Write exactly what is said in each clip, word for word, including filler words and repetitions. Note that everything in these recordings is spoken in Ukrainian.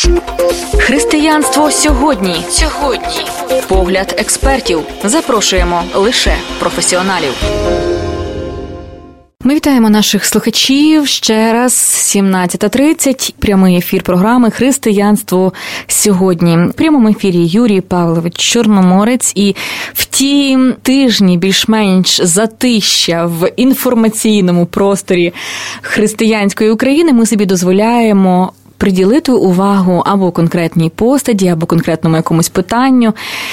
Християнство сьогодні. Сьогодні. Погляд експертів. Запрошуємо лише професіоналів. Ми вітаємо наших слухачів ще раз. сімнадцята тридцять. Прямий ефір програми «Християнство сьогодні». В прямому ефірі Юрій Павлович Чорноморець. І в ті тижні більш-менш затища в інформаційному просторі християнської України ми собі дозволяємо приділити увагу або конкретній постаті, або конкретному якомусь питанню.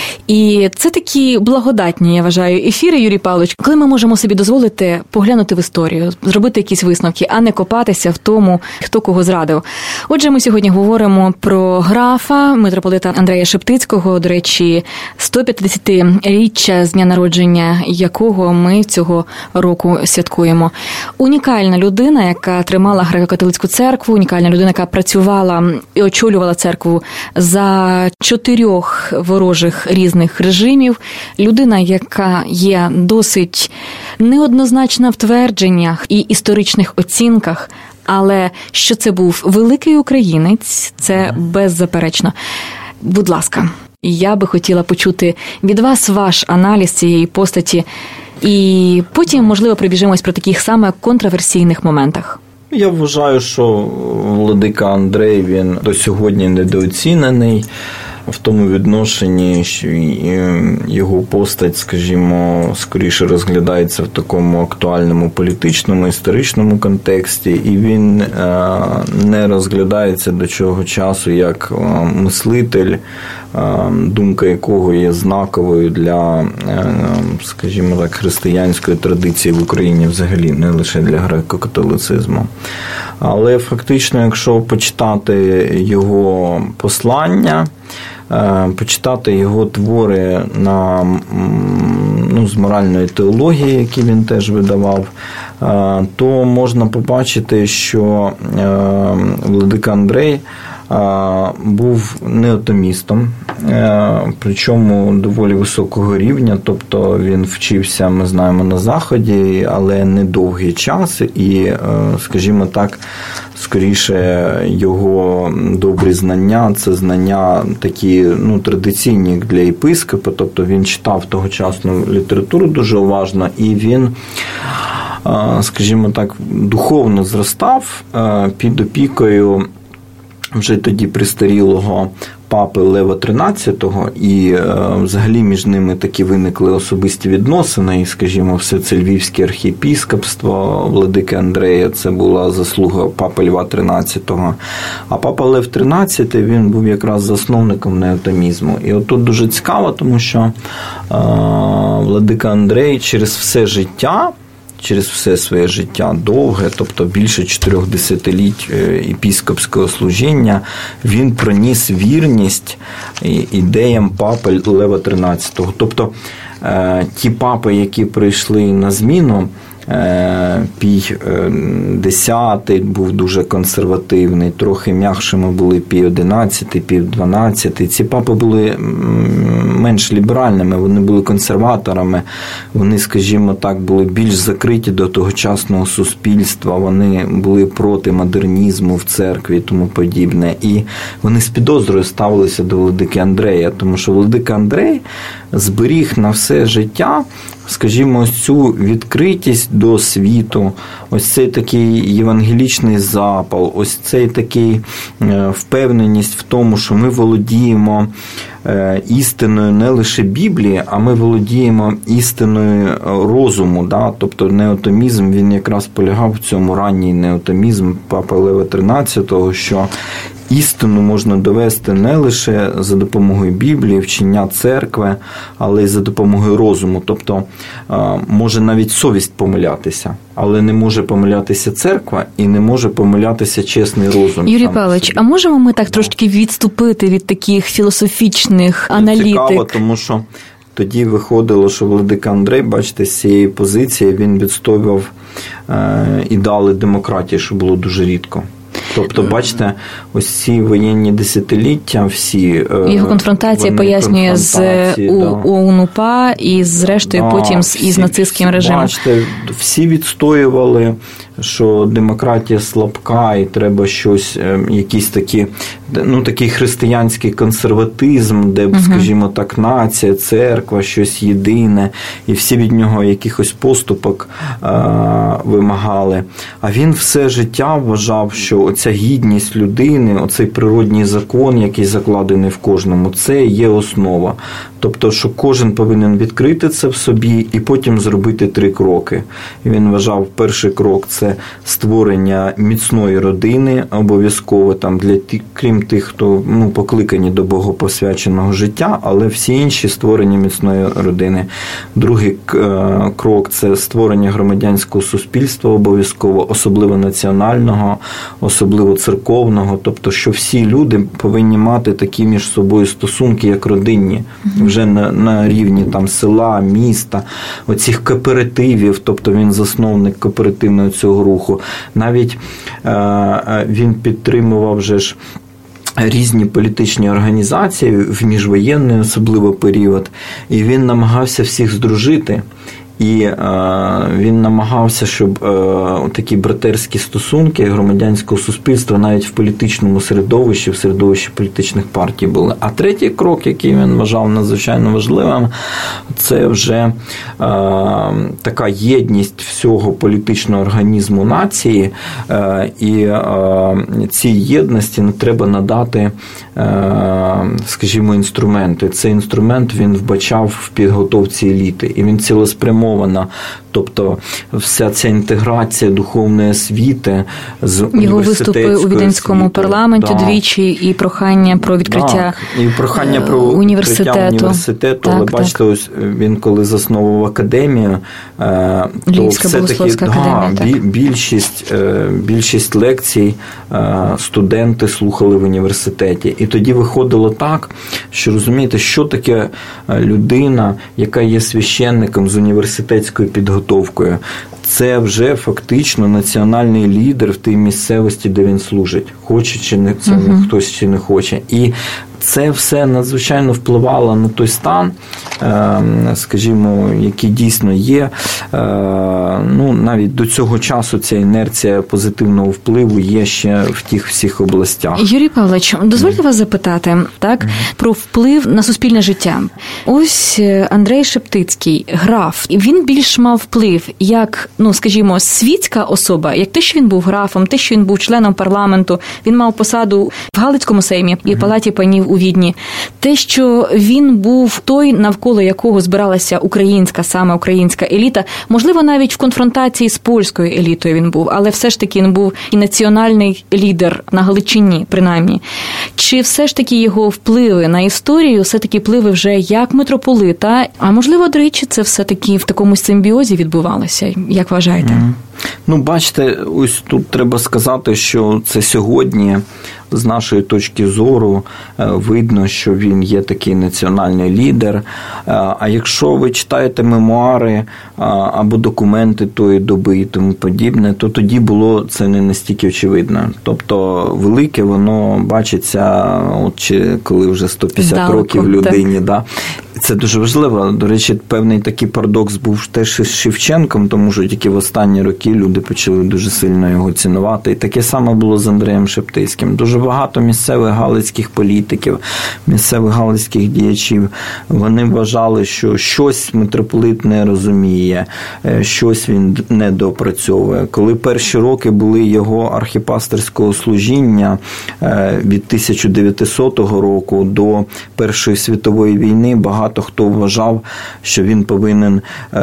І це такі благодатні, я вважаю, ефіри, Юрій Павлович, коли ми можемо собі дозволити поглянути в історію, зробити якісь висновки, а не копатися в тому, хто кого зрадив. Отже, ми сьогодні говоримо про графа митрополита Андрея Шептицького, до речі, сто п'ятдесятиріччя з дня народження якого ми цього року святкуємо. Унікальна людина, яка тримала греко-католицьку церкву, унікальна людина, яка працювала і очолювала церкву за чотирьох ворожих різних режимів. Людина, яка є досить неоднозначна в твердженнях і історичних оцінках, але що це був великий українець, це беззаперечно. Будь ласка, я би хотіла почути від вас ваш аналіз цієї постаті, і потім, можливо, прибіжимось про таких саме контроверсійних моментах. Я вважаю, що владика Андрей, він до сьогодні недооцінений в тому відношенні, що його постать, скажімо, скоріше розглядається в такому актуальному політичному, історичному контексті, і він не розглядається до цього часу як мислитель, думка якого є знаковою для, скажімо так, християнської традиції в Україні взагалі, не лише для греко-католицизму. Але фактично, якщо почитати його послання, почитати його твори на, ну, з моральної теології, які він теж видавав, то можна побачити, що владика Андрей був неотомістом, причому доволі високого рівня, тобто він вчився, ми знаємо, на Заході, але не довгий час, і, скажімо так, скоріше його добрі знання, це знання такі, ну, традиційні для єпископа, тобто він читав тогочасну літературу дуже уважно, і він, скажімо так, духовно зростав під опікою вже тоді престарілого папи Лева тринадцятого, і е, взагалі між ними такі виникли особисті відносини, і, скажімо, все це Львівське архієпіскопство владики Андрея, це була заслуга папи Льва тринадцятого. А папа Лев тринадцятий, він був якраз засновником неотомізму. І от тут дуже цікаво, тому що е, владика Андрей через все життя, через все своє життя довге, тобто більше чотирьох десятиліть єпіскопського служіння, він проніс вірність ідеям папи Лева тринадцятого. Тобто ті папи, які прийшли на зміну, Пій десятий був дуже консервативний, трохи м'якшими були Пій одинадцятий, Пій дванадцятий. Ці папи були менш ліберальними, вони були консерваторами, вони, скажімо так, були більш закриті до тогочасного суспільства, вони були проти модернізму в церкві і тому подібне. І вони з підозрою ставилися до владики Андрея, тому що владика Андрей зберіг на все життя, скажімо, ось цю відкритість до світу, ось цей такий євангелічний запал, ось цей такий впевненість в тому, що ми володіємо істиною не лише Біблії, а ми володіємо істиною розуму. Да? Тобто неотомізм, він якраз полягав в цьому, ранній неотомізм папи Лева тринадцятого, що істину можна довести не лише за допомогою Біблії, вчення церкви, але й за допомогою розуму. Тобто, може навіть совість помилятися, але не може помилятися церква і не може помилятися чесний розум. Юрій Павлович, а можемо ми так трошки відступити від таких філософічних аналітик? Цікаво, тому що тоді виходило, що владика Андрей, бачите, з цієї позиції він відстоював ідеали демократії, що було дуже рідко. Тобто, бачите, ось ці воєнні десятиліття, всі... Його конфронтація пояснює з ОУН-УПА і зрештою да, потім всі, із нацистським режимом. Бачите, всі відстоювали що демократія слабка і треба щось, якісь такі, ну, такий християнський консерватизм, де, uh-huh. скажімо так, нація, церква, щось єдине, і всі від нього якихось поступок а, вимагали. А він все життя вважав, що оця гідність людини, оцей природній закон, який закладений в кожному, це є основа. Тобто, що кожен повинен відкрити це в собі і потім зробити три кроки. І він вважав, перший крок – це створення міцної родини, обов'язково там для ті, крім тих, хто, ну, покликані до богопосвяченого життя, але всі інші – створення міцної родини. Другий крок – це створення громадянського суспільства обов'язково, особливо національного, особливо церковного, тобто, що всі люди повинні мати такі між собою стосунки, як родинні, вже на, на рівні там села, міста, оцих кооперативів, тобто він засновник кооперативного цього руху. Навіть е, він підтримував вже ж різні політичні організації в міжвоєнний особливо період, і він намагався всіх здружити. І е, він намагався, щоб е, такі братерські стосунки громадянського суспільства навіть в політичному середовищі, в середовищі політичних партій були. А третій крок, який він вважав надзвичайно важливим, це вже е, така єдність всього політичного організму нації, е, і е, цій єдності не треба надати, е, скажімо, інструменти. Цей інструмент він вбачав в підготовці еліти, і він цілеспрямовано, тобто вся ця інтеграція духовної освіти з університетською його виступи у Віденському освіти. парламенті да. двічі і прохання про відкриття так. і прохання про університету. відкриття університету. Так, але так. бачите, ось він коли засновував академію, то Львівська все-таки да, більшість, більшість лекцій студенти слухали в університеті. І тоді виходило так, що розумієте, що таке людина, яка є священником з університетською підготовкою. Це вже фактично національний лідер в тій місцевості, де він служить. Хоче чи не, це uh-huh. хтось чи не хоче. І це все надзвичайно впливало на той стан, скажімо, який дійсно є. Ну, навіть до цього часу ця інерція позитивного впливу є ще в тих всіх областях. Юрій Павлович, дозвольте mm. вас запитати, так, mm. про вплив на суспільне життя. Ось Андрей Шептицький, граф, і він більш мав вплив як, ну, скажімо, світська особа, як те, що він був графом, те, що він був членом парламенту, він мав посаду в Галицькому сеймі і Палаті панів у Відні. Те, що він був той, навколо якого збиралася українська, саме українська еліта, можливо, навіть в конфронтації з польською елітою він був, але все ж таки він був і національний лідер на Галичині, принаймні. Чи все ж таки його впливи на історію, все-таки впливи вже як митрополита, а можливо, до речі, це все-таки в такому симбіозі відбувалося? Як вважаєте? Mm-hmm. Ну, бачите, ось тут треба сказати, що це сьогодні, з нашої точки зору, видно, що він є такий національний лідер. А якщо ви читаєте мемуари або документи тої доби і тому подібне, то тоді було це не настільки очевидно. Тобто велике воно бачиться, от чи коли вже сто п'ятдесят Здалеку, років людині. Да. Це дуже важливо. До речі, певний такий парадокс був теж із Шевченком, тому що тільки в останні роки люди почали дуже сильно його цінувати. І таке саме було з Андреєм Шептицьким. Дуже багато місцевих галицьких політиків, місцевих галицьких діячів, вони вважали, що щось митрополит не розуміє, щось він не допрацьовує. Коли перші роки були його архіпастерського служіння від тисяча дев'ятисотого року до Першої світової війни, багато хто вважав, що він повинен,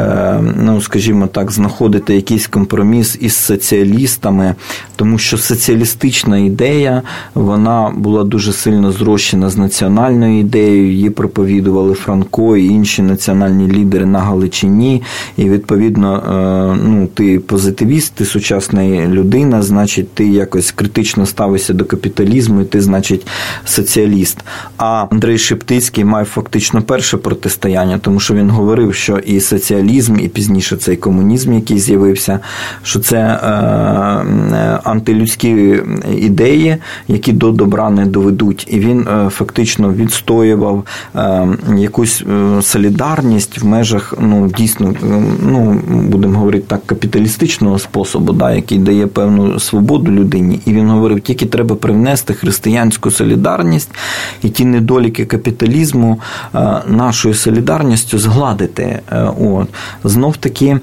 ну, скажімо так, знаходити якийсь компроміс із соціалістами, тому що соціалістична ідея, вона була дуже сильно зрощена з національною ідеєю, її проповідували Франко і інші національні лідери на Галичині, і, відповідно, ну, ти позитивіст, ти сучасна людина, значить, ти якось критично ставишся до капіталізму, і ти, значить, соціаліст. А Андрей Шептицький мав фактично перше протистояння, тому що він говорив, що і соціалізм, і пізніше цей комунізм, який з'явився, що це е, антилюдські ідеї, які до добра не доведуть. І він е, фактично відстоював е, якусь солідарність в межах, ну, дійсно, ну, будемо говорити так, капіталістичного способу, да, який дає певну свободу людині. І він говорив, тільки треба привнести християнську солідарність і ті недоліки капіталізму нашою солідарністю згладити. От. Знов-таки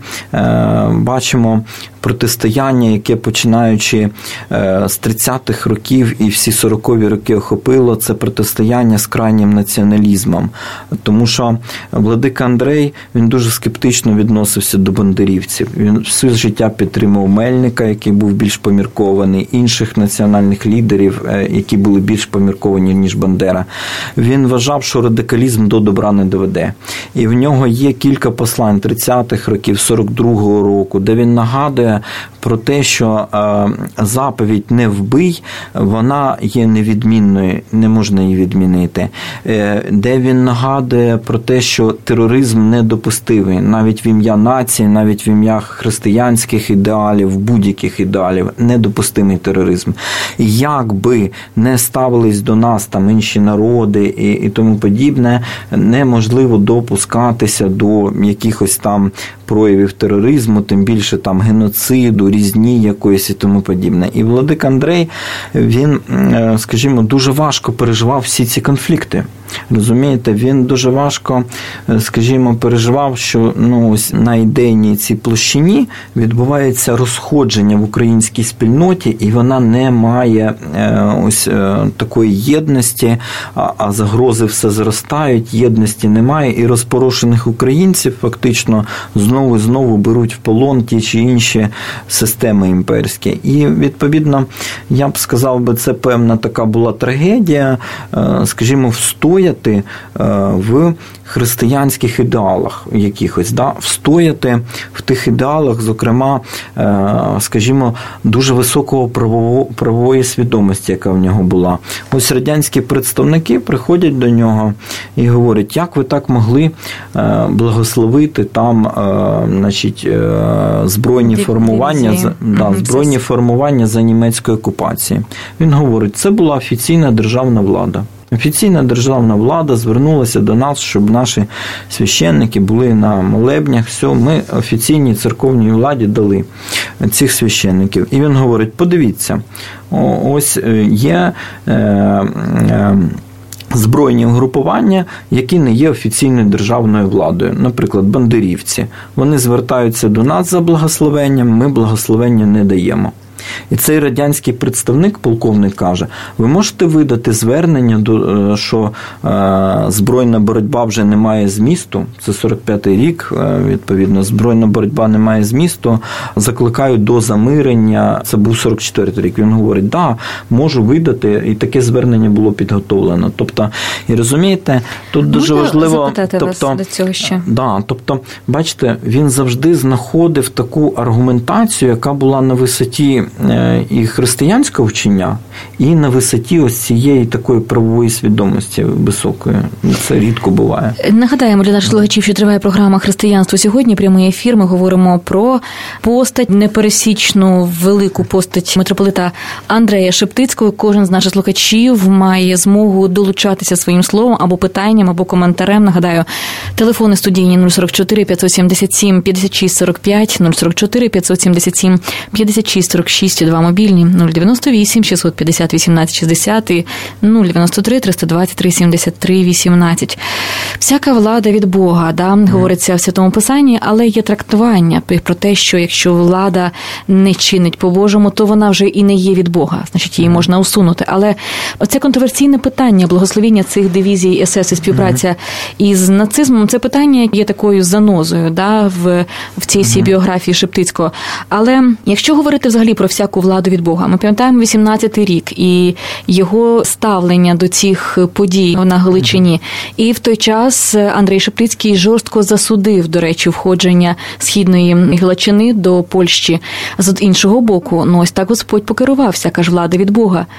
бачимо протистояння, яке, починаючи з тридцятих років і всі сорокові роки охопило, це протистояння з крайнім націоналізмом. Тому що владика Андрей, він дуже скептично відносився до бандерівців. Він все життя підтримував Мельника, який був більш поміркований, інших національних лідерів, які були більш помірковані, ніж Бандера. Він вважав, що радикалізм до добра не доведе. І в нього є кілька послань тридцятих років, сорок другого року, де він нагадує про те, що заповідь «не вбий», вона є невідмінною, не можна її відмінити. Де він нагадує про те, що тероризм недопустимий, навіть в ім'я нації, навіть в ім'я християнських ідеалів, будь-яких ідеалів, недопустимий тероризм. Як би не ставились до нас там інші народи і, і тому подібне, неможливо допускатися до якихось там проявів тероризму, тим більше там геноциду, різні якоїсь і тому подібне. І владик Андрей, він, скажімо, дуже важко переживав всі ці конфлікти. Розумієте, він дуже важко, скажімо, переживав, що, ну, ось на ідейній цій площині відбувається розходження в українській спільноті, і вона не має ось такої єдності, а загрози все зростають, єдності немає, і розпорошених українців фактично знову і знову беруть в полон ті чи інші системи імперські. І, відповідно, я б сказав би, це певна така була трагедія, скажімо, встояти в християнських ідеалах якихось, да? Встояти в тих ідеалах, зокрема, скажімо, дуже високого правового, правової свідомості, яка в нього була. Ось радянські представники приходять до нього і говорять, як ви так могли благословити там, значить, збройні Дивізії. формування, за, да, збройні формування за німецької окупації. Він говорить, це була офіційна державна влада. Офіційна державна влада звернулася до нас, щоб наші священники були на молебнях. Все, ми офіційній церковній владі дали цих священників. І він говорить, подивіться, ось є е, е, збройні угрупування, які не є офіційною державною владою. Наприклад, бандерівці. Вони звертаються до нас за благословенням, ми благословення не даємо. І цей радянський представник, полковник, каже, ви можете видати звернення, що збройна боротьба вже не має змісту, це сорок п'ятий рік, відповідно, збройна боротьба не має змісту, закликають до замирення, це був сорок четвертий рік. Він говорить, да, можу видати, і таке звернення було підготовлено. Тобто, і розумієте, тут Можна дуже важливо, тобто, вас до цього ще? Да, тобто, бачите, він завжди знаходив таку аргументацію, яка була на висоті і християнського вчення, і на висоті ось цієї такої правової свідомості високої. Це рідко буває. Нагадаємо для наших слухачів, що триває програма «Християнство сьогодні». Прямий ефір. Ми говоримо про постать, непересічну, велику постать митрополита Андрея Шептицького. Кожен з наших слухачів має змогу долучатися своїм словом або питанням, або коментарем. Нагадаю, телефони студійні нуль сорок чотири п'ятсот сімдесят сім п'ятдесят шість сорок п'ять, нуль сорок чотири п'ятсот сімдесят сім п'ятдесят шість сорок шість, два мобільні нуль дев'яносто вісім шістсот п'ятдесят вісімнадцять шістдесят і нуль дев'яносто три триста двадцять три сімдесят три вісімнадцять. Всяка влада від Бога, да, говориться в Святому Писанні, але є трактування про те, що якщо влада не чинить по-божому, то вона вже і не є від Бога, значить її можна усунути. Але оце контроверсійне питання благословіння цих дивізій ес ес і співпраця mm-hmm. із нацизмом, це питання є такою занозою, да, в, в цій всій mm-hmm. біографії Шептицького. Але якщо говорити взагалі про всяку владу від Бога, ми пам'ятаємо вісімнадцятий рік і його ставлення до цих подій на Галичині. Mm-hmm. І в той час Андрей Шептицький жорстко засудив, до речі, входження Східної Галичини до Польщі. З іншого боку, ну ось так Господь покерував, всяка ж влада від Бога.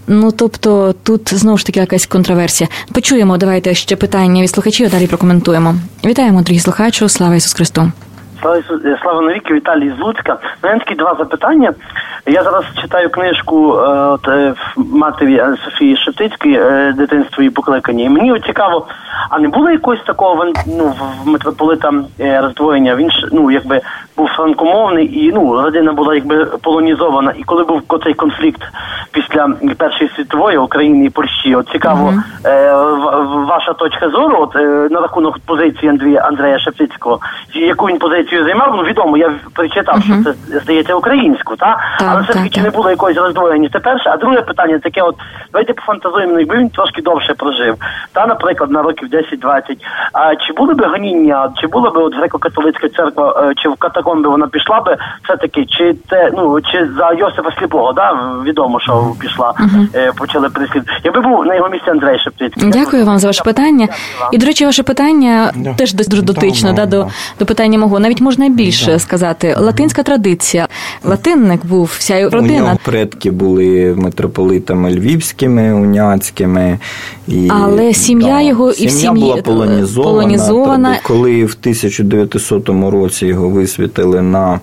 Ну, тобто, тут знову ж таки якась контроверсія. Почуємо, давайте ще питання від слухачів, а далі прокоментуємо. Вітаємо, дорогі слухачі, слава Ісусу Христу. Слава, слава навіки, Віталій з Луцька. У мене такі два запитання. Я зараз читаю книжку от, матері Софії Шептицької «Дитинство і покликання». І мені от цікаво, а не було якогось такого ну, в митрополита роздвоєння? Він ж, ну, якби був франкомовний і, ну, родина була якби полонізована. І коли був цей конфлікт після Першої світової України і Польщі, от цікаво, mm-hmm. е, ваша точка зору от, е, на рахунок позиції Андрія, Андрея Шептицького, яку він позицію займав, ну, відомо, я прочитав, mm-hmm. що це, здається, українську, та? Так, але все-таки чи не було якогось роздвоєння? Це перше. А друге питання таке от, давайте пофантазуємо, якби він трошки довше прожив, та, наприклад, на років десять-двадцять, а чи були б гоніння, чи була б от греко-католицька церква, чи в катакомби вона пішла би все-таки, чи те, ну, чи за Йосифа Сліпого, да, відомо, що пішла, uh-huh. почали переслід. Якби був на його місці Андрей Шептицький. Дякую вам за ваше питання. І, до речі, ваше питання yeah. теж дуже дотично да, yeah, до, yeah. до питання мого. Навіть можна більше yeah. сказати. Латинська традиція. Латинник був, вся родина. У нього предки були митрополитами львівськими, уняцькими. І, але сім'я да, його сім'я і в сім'ї була полонізована. полонізована. Коли в тисяча дев'ятисотому році його висвітили на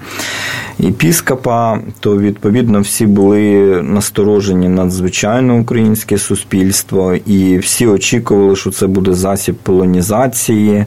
єпіскопа, то, відповідно, всі були насторожені надзвичайно українське суспільство, і всі очікували, що це буде засіб полонізації,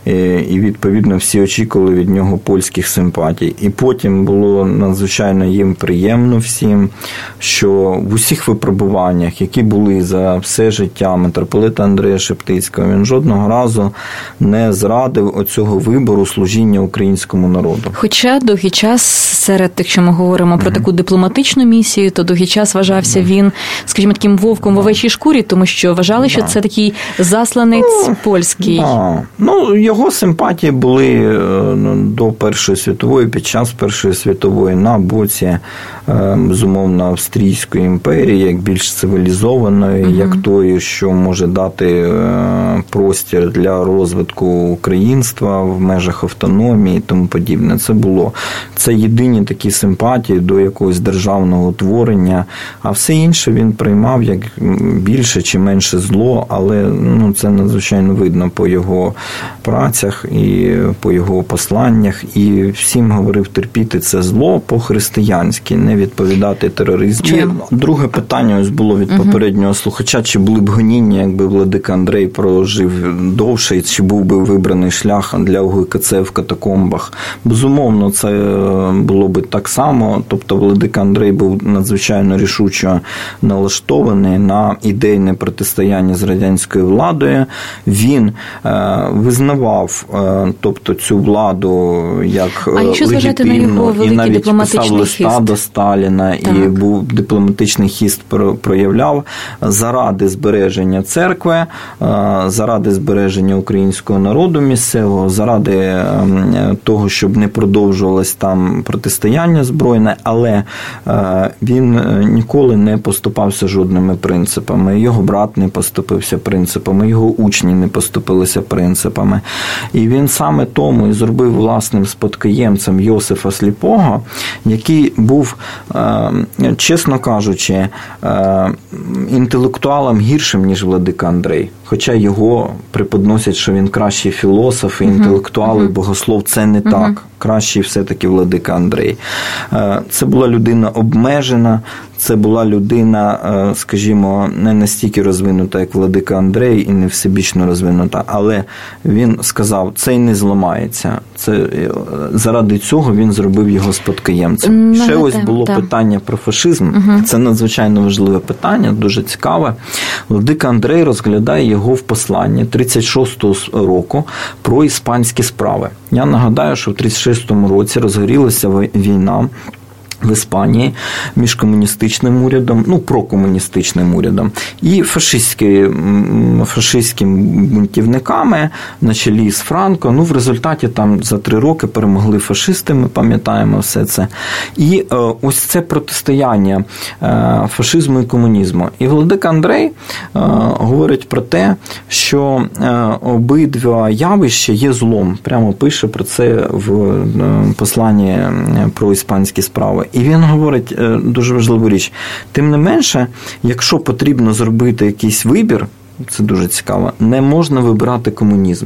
і, відповідно, всі очікували від нього польських симпатій. І потім було надзвичайно їм приємно всім, що в усіх випробуваннях, які були за все життя митрополита Андрея Шептицького, він жодного разу не зрадив оцього вибору служіння українському народу. Хоча довгий час серед, якщо ми говоримо про mm-hmm. таку дипломатичну місію, то довгий час вважався mm-hmm. він, скажімо, таким вовком в овечій шкурі, тому що вважали, що це такий засланець ну, польський. Да. Ну, його симпатії були до Першої світової, під час Першої світової на боці, безумовно, Австрійської імперії, як більш цивілізованої, mm-hmm. як тої, що може дати простір для розвитку українства в межах автономії і тому подібне. Це було. Це єдині такі симпатії до якогось державного утворення, а все інше він приймав як більше чи менше зло, але ну, це надзвичайно видно по його працях і по його посланнях, і всім говорив терпіти це зло по-християнськи, не відповідати тероризму. І друге питання ось було від попереднього слухача, чи були б гоніння, якби владика Андрей прожив довше, і чи був би вибраний шлях для УГКЦ в катакомбах. Безумовно, це було би так само, тобто владика Андрей був надзвичайно рішуче налаштований на ідейне протистояння з радянською владою. Він е, визнавав е, тобто цю владу як легітимну і навіть писав листа хіст. До Сталіна так. І був дипломатичний хіст проявляв заради збереження церкви, е, заради збереження українського народу місцевого, заради е, того, щоб не продовжувалось там протистояння збройне, але е, він ніколи не поступався жодними принципами. Його брат не поступився принципами, його учні не поступилися принципами. І він саме тому і зробив власним спадкоємцем Йосифа Сліпого, який був, е, чесно кажучи, е, інтелектуалом гіршим, ніж владика Андрей. Хоча його преподносять, що він кращий філософ, і інтелектуал, і богослов. Це не так. Кращий все-таки владика Андрей. Це була людина обмежена, це була людина, скажімо, не настільки розвинута, як владика Андрей, і не всебічно розвинута, але він сказав, це й не зламається. Це, заради цього він зробив його спадкоємцем. Ну, ще ось було так. питання про фашизм. Угу. Це надзвичайно важливе питання, дуже цікаве. Владика Андрей розглядає його в посланні тридцять шостого року про іспанські справи. Я нагадаю, що в тридцять шостому році розгорілася війна в Іспанії між комуністичним урядом, ну, прокомуністичним урядом і фашистськими, фашистськими бунтівниками на чолі з Франко. Ну, в результаті там за три роки перемогли фашисти, ми пам'ятаємо все це. І е, ось це протистояння е, фашизму і комунізму. І владика Андрей е, говорить про те, що е, обидва явища є злом. Прямо пише про це в е, посланні про іспанські справи. І він говорить дуже важливу річ. Тим не менше, якщо потрібно зробити якийсь вибір, це дуже цікаво, не можна вибирати комунізм.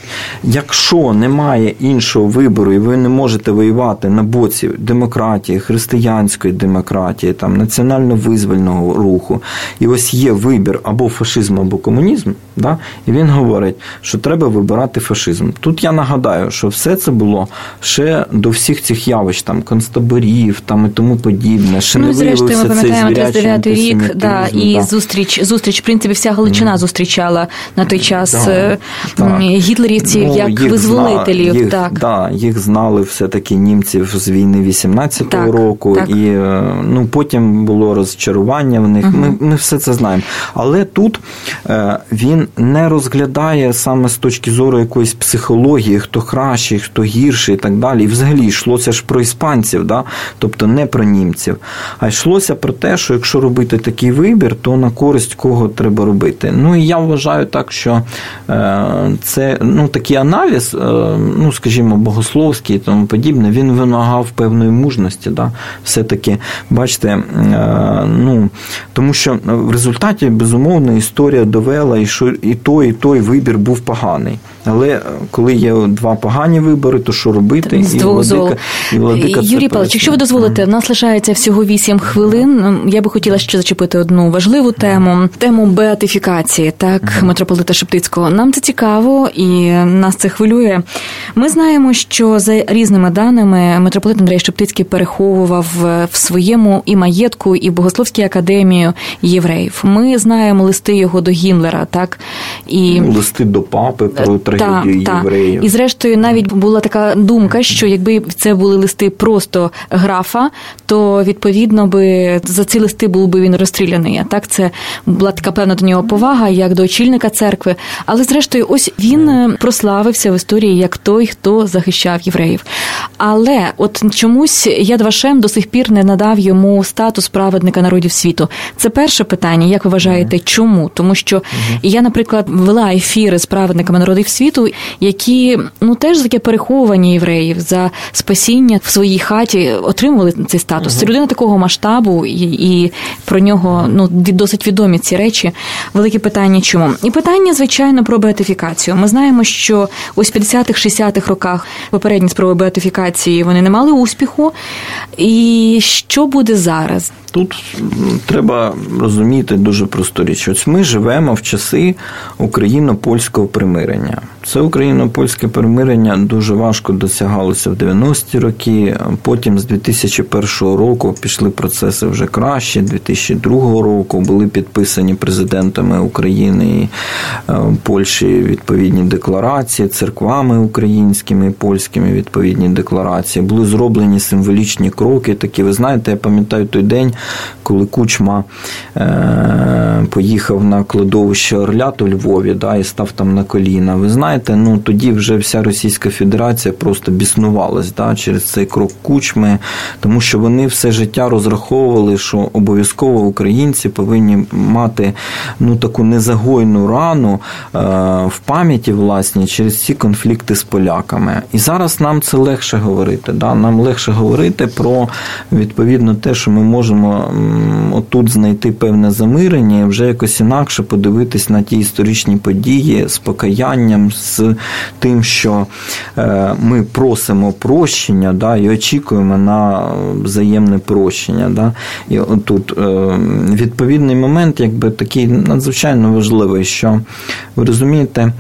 Якщо немає іншого вибору, і ви не можете воювати на боці демократії, християнської демократії, там, національно-визвольного руху, і ось є вибір або фашизм, або комунізм, да? І він говорить, що треба вибирати фашизм. Тут я нагадаю, що все це було ще до всіх цих явищ, там, концтаборів там, і тому подібне. Ще ну, не зрештою, ми пам'ятаємо тридцять дев'ятий рік, да, і да. зустріч, зустріч, в принципі, вся Галичина mm. зустрічала на той час да, гітлерівців ну, як визволителів. Їх, так. Да, їх знали все-таки німців з війни вісімнадцятого року, так. І ну, потім було розчарування в них. Угу. Ми, ми все це знаємо. Але тут е, він не розглядає саме з точки зору якоїсь психології, хто кращий, хто гірший і так далі. І взагалі йшлося ж про іспанців, да? Тобто не про німців. А йшлося про те, що якщо робити такий вибір, то на користь кого треба робити. Ну і я вважаю так, що е, це ну, такий аналіз, ну, скажімо, богословський і тому подібне, він вимагав певної мужності, да? Все-таки, бачите, ну, тому що в результаті, безумовно, історія довела, і що і той, і той вибір був поганий. Але коли є два погані вибори, то що робити? З двох зол. Юрій Павлович, якщо ви дозволите, в нас лишається всього вісім хвилин. Я би хотіла ще зачепити одну важливу тему, тему беатифікації, так, uh-huh. митрополита Шептицького. Нам це цікаво і нас це хвилює. Ми знаємо, що за різними даними митрополит Андрей Шептицький переховував в своєму і маєтку, і в Богословській академії євреїв. Ми знаємо листи його до Гіммлера, так? І... Ну, листи до папи про трагедію та, євреїв. Та. І зрештою навіть була така думка, що якби це були листи просто графа, то відповідно би за ці листи був би він розстріляний. А так це була така певна до нього повага, як до очільника церкви. Але зрештою ось він прославився в історії як той, хто захищав євреїв. Але от чомусь Яд Вашем до сих пір не надав йому статус праведника народів світу. Це перше питання. Як ви вважаєте, чому? Тому що я, наприклад, вела ефіри з праведниками народів світу, які, ну, теж таке переховування євреїв за спасіння в своїй хаті отримували цей статус. Це людина такого масштабу, і, і про нього, ну, досить відомі ці речі. Велике питання чому? І питання, звичайно, про беатифікацію. Ми знаємо, що ось в п'ятдесятих-шістдесятих роках попередні спроби беатифікації, вони не мали успіху. І що буде зараз? Тут треба розуміти дуже просту річ. Ось ми живемо в часи україно-польського примирення. Це україно-польське примирення дуже важко досягалося в дев'яності роки, потім з дві тисячі першого року пішли процеси вже краще, дві тисячі другого року були підписані президентами України і Польщі відповідні декларації, церквами українськими і польськими відповідні декларації, були зроблені символічні кроки, такі, ви знаєте, я пам'ятаю той день, коли Кучма е- поїхав на кладовище Орлят у Львові, да, і став там на коліна. Ви знаєте, ну тоді вже вся Російська Федерація просто біснувалась, да, через цей крок Кучми, тому що вони все життя розраховували, що обов'язково українці повинні мати, ну, таку незагойну рану е- в пам'яті власні через ці конфлікти з поляками. І зараз нам це легше говорити, да, нам легше говорити про відповідно те, що ми можемо отут знайти певне замирення і вже якось інакше подивитись на ті історичні події з покаянням, з тим, що ми просимо прощення, да, і очікуємо на взаємне прощення. Да. І отут відповідний момент, якби такий надзвичайно важливий, що, ви розумієте,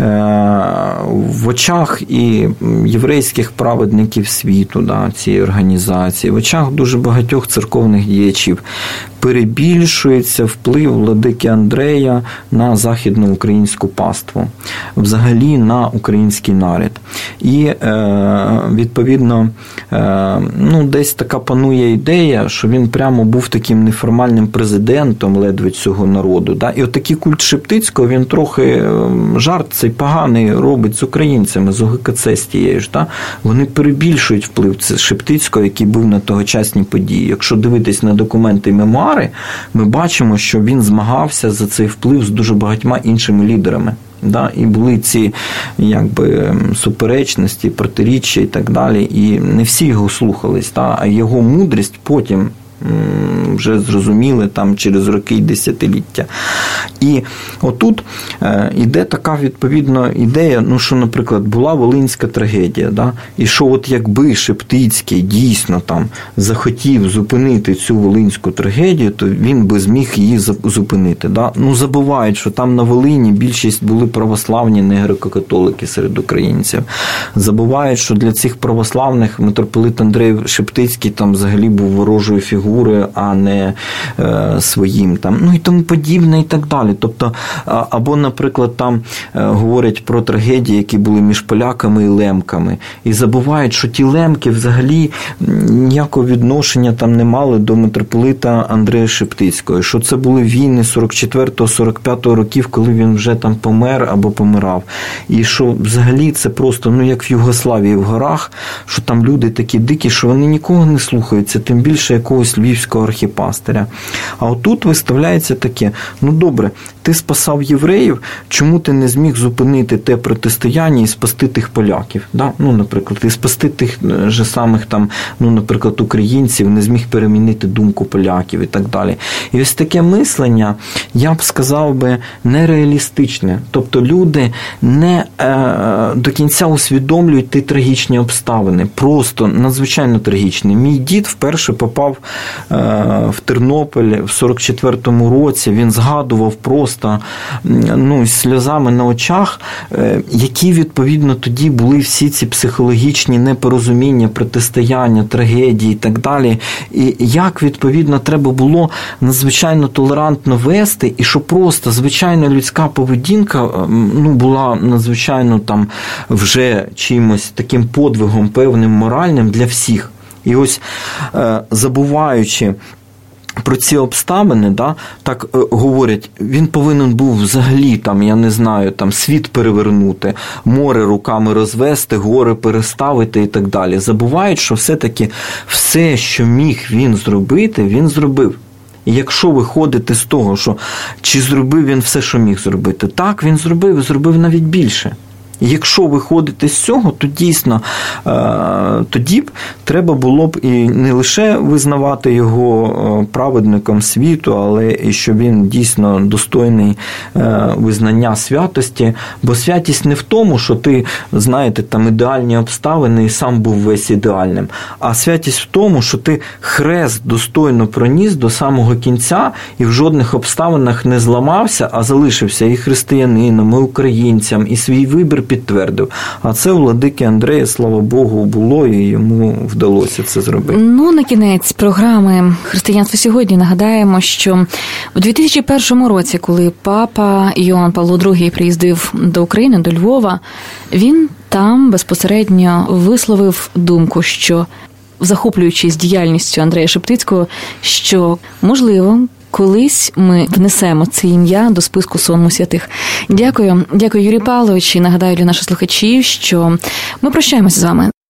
в очах і єврейських праведників світу, да, цієї організації, в очах дуже багатьох церковних діячів перебільшується вплив владики Андрея на західноукраїнську паству, взагалі на український народ. І, відповідно, ну, десь така панує ідея, що він прямо був таким неформальним президентом ледве цього народу. Да? І отакий культ Шептицького, він трохи жарт цей поганий робить з українцями, з О Ге Ка Це з тією ж. Да? Вони перебільшують вплив Шептицького, який був на тогочасні події. Якщо дивитись на документи і мемуари Самари, ми бачимо, що він змагався за цей вплив з дуже багатьма іншими лідерами. Да, і були ці якби суперечності, протиріччя і так далі, і не всі його слухались, да, а його мудрість потім вже зрозуміли там через роки і десятиліття. І отут іде така відповідна ідея, ну що, наприклад, була Волинська трагедія, да? І що от якби Шептицький дійсно там захотів зупинити цю Волинську трагедію, то він би зміг її зупинити. Да? Ну, забувають, що там на Волині більшість були православні, не греко-католики серед українців. Забувають, що для цих православних митрополит Андрей Шептицький там взагалі був ворожою фігурою, а не е, своїм там, ну і тому подібне і так далі. Тобто, або, наприклад, там е, говорять про трагедії, які були між поляками і лемками, і забувають, що ті лемки взагалі ніякого відношення там не мали до митрополита Андрея Шептицького, що це були війни сорок четвертого сорок п'ятого років, коли він вже там помер або помирав. І що взагалі це просто, ну як в Югославії в горах, що там люди такі дикі, що вони нікого не слухаються, тим більше якогось львівського архіпастиря. А отут виставляється таке, ну добре, ти спасав євреїв, чому ти не зміг зупинити те протистояння і спасти тих поляків? Да? Ну, наприклад, і спасти тих же самих там, ну, наприклад, українців, не зміг перемінити думку поляків і так далі. І ось таке мислення, я б сказав би, нереалістичне. Тобто люди не е, до кінця усвідомлюють ті трагічні обставини. Просто надзвичайно трагічні. Мій дід вперше попав в Тернопіль в сорок четвертому році, він згадував просто, ну, з сльозами на очах, які, відповідно, тоді були всі ці психологічні непорозуміння, протистояння, трагедії і так далі. І як, відповідно, треба було надзвичайно толерантно вести, і що просто звичайна людська поведінка, ну, була надзвичайно там вже чимось таким подвигом певним моральним для всіх. І ось, забуваючи про ці обставини, да, так говорять, він повинен був взагалі, там, я не знаю, там, світ перевернути, море руками розвести, гори переставити і так далі. Забувають, що все-таки все, що міг він зробити, він зробив. І якщо виходити з того, що чи зробив він все, що міг зробити, так, він зробив, і зробив навіть більше. Якщо виходити з цього, то дійсно тоді б треба було б і не лише визнавати його праведником світу, але і що він дійсно достойний визнання святості. Бо святість не в тому, що ти, знаєте, там ідеальні обставини і сам був весь ідеальним, а святість в тому, що ти хрест достойно проніс до самого кінця і в жодних обставинах не зламався, а залишився і християнином, і українцям, і свій вибір підтвердив. А це у владики Андрея, слава Богу, було, і йому вдалося це зробити. Ну, на кінець програми «Християнство сьогодні» нагадаємо, що у дві тисячі першому році, коли папа Йоанн Павло другий приїздив до України, до Львова, він там безпосередньо висловив думку, що, захоплюючись діяльністю Андрея Шептицького, що, можливо, колись ми внесемо це ім'я до списку сонму святих. Дякую. Дякую, Юрій Павлович. І нагадаю для наших слухачів, що ми прощаємося з вами.